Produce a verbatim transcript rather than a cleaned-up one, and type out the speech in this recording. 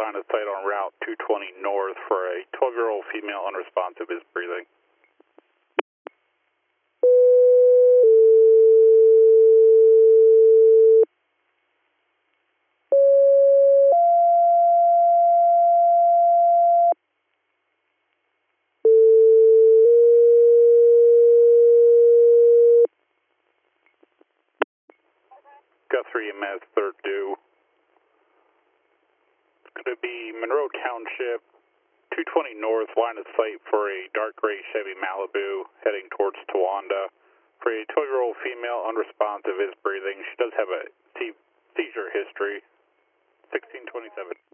line of sight on Route two twenty North for a twelve-year-old female unresponsive, is breathing. Guthrie E M S, third due. It's going to be Monroe Township, two twenty North, line of sight for a dark gray Chevy Malibu heading towards Towanda. For a twelve-year-old female, unresponsive, is breathing. She does have a seizure history. sixteen twenty-seven.